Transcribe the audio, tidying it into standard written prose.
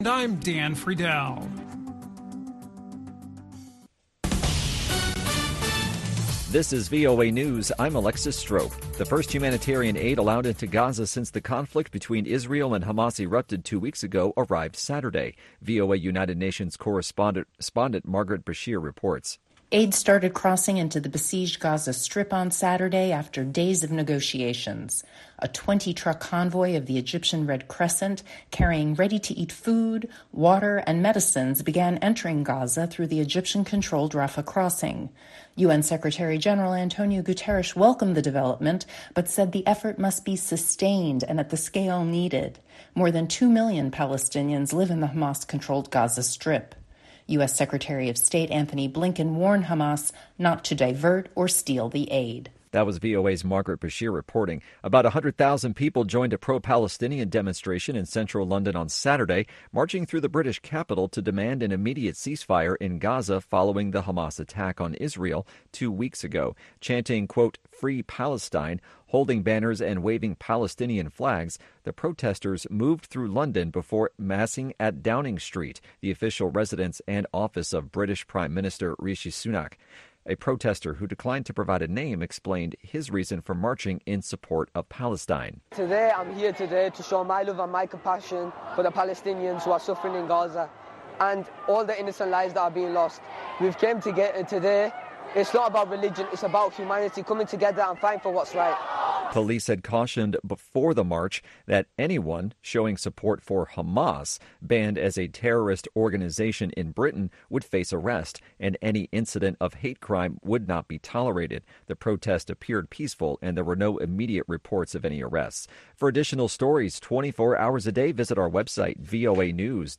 And I'm Dan Friedel. This is VOA News. I'm Alexis Strope. The first humanitarian aid allowed into Gaza since the conflict between Israel and Hamas erupted 2 weeks ago arrived Saturday. VOA United Nations correspondent Margaret Bashir reports. Aid started crossing into the besieged Gaza Strip on Saturday after days of negotiations. A 20-truck convoy of the Egyptian Red Crescent carrying ready-to-eat food, water, and medicines began entering Gaza through the Egyptian-controlled Rafah crossing. UN Secretary-General Antonio Guterres welcomed the development, but said the effort must be sustained and at the scale needed. More than 2 million Palestinians live in the Hamas-controlled Gaza Strip. U.S. Secretary of State Anthony Blinken warned Hamas not to divert or steal the aid. That was VOA's Margaret Bashir reporting. About 100,000 people joined a pro-Palestinian demonstration in central London on Saturday, marching through the British capital to demand an immediate ceasefire in Gaza following the Hamas attack on Israel 2 weeks ago, chanting, quote, "Free Palestine," holding banners and waving Palestinian flags. The protesters moved through London before massing at Downing Street, the official residence and office of British Prime Minister Rishi Sunak. A protester who declined to provide a name explained his reason for marching in support of Palestine. Today, I'm here today to show my love and my compassion for the Palestinians who are suffering in Gaza and all the innocent lives that are being lost. We've came together today. It's not about religion, it's about humanity coming together and fighting for what's right. Police had cautioned before the march that anyone showing support for Hamas, banned as a terrorist organization in Britain, would face arrest, and any incident of hate crime would not be tolerated. The protest appeared peaceful, and there were no immediate reports of any arrests. For additional stories 24 hours a day, visit our website, voanews.ca.